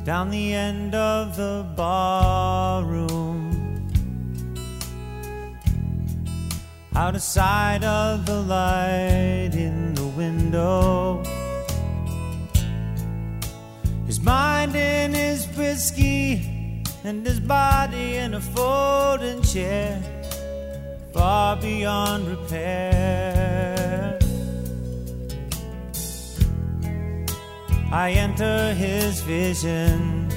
down the end of the barroom, out of sight of the light in the window, his mind in his whiskey and his body in a folding chair, far beyond repair. I enter his vision.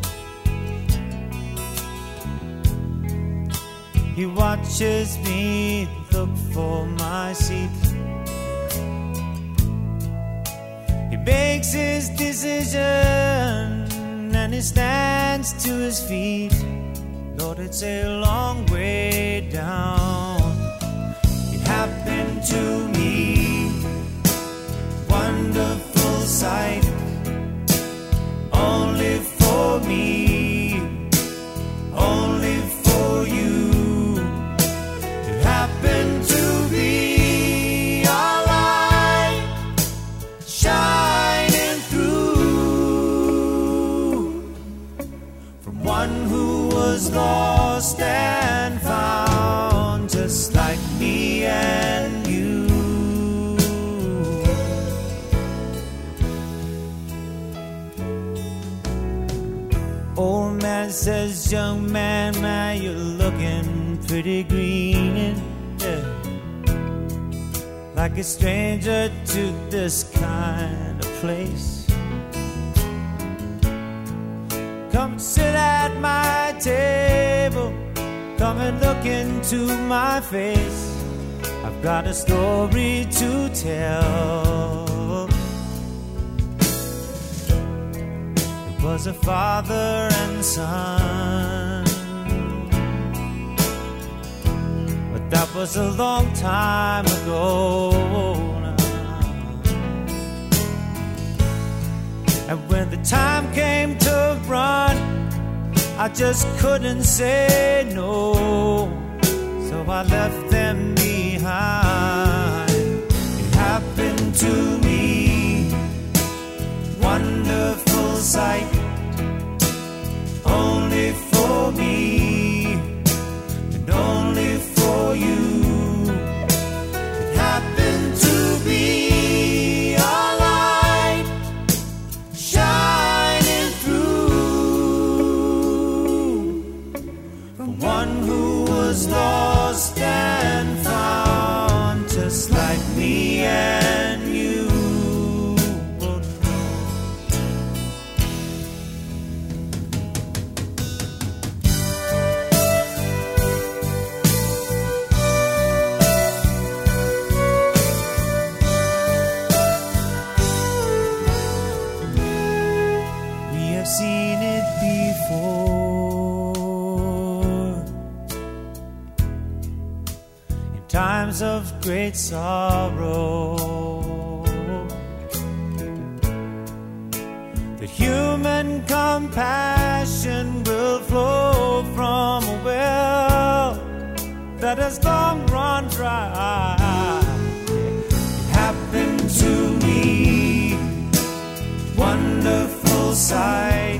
He watches me look for my seat. He makes his decision and he stands to his feet. Lord, it's a long way down. It happened to me, wonderful sight, only for me, only for you. It happened to be our light shining through, from one who was lost and found, just like me and you. Old man says, young man, man, you're looking pretty green, yeah, like a stranger to this kind of place. Come sit at my table, come and look into my face. I've got a story to tell. It was a father and son, but that was a long time ago now. And when the time came to run, I just couldn't say no, so I left them behind. It happened to me, wonderful sight, only for me and only for you. It happened to be our light shining through, from one who was lost and found, just like me and you. Seen it before, in times of great sorrow, that human compassion will flow from a well that has long run dry. It happened to me, wonderful sight,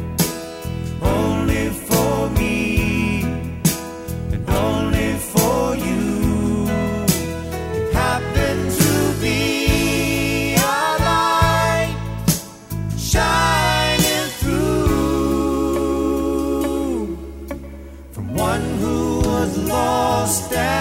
only for me and only for you. It happened to be our light shining through, from one who was lost and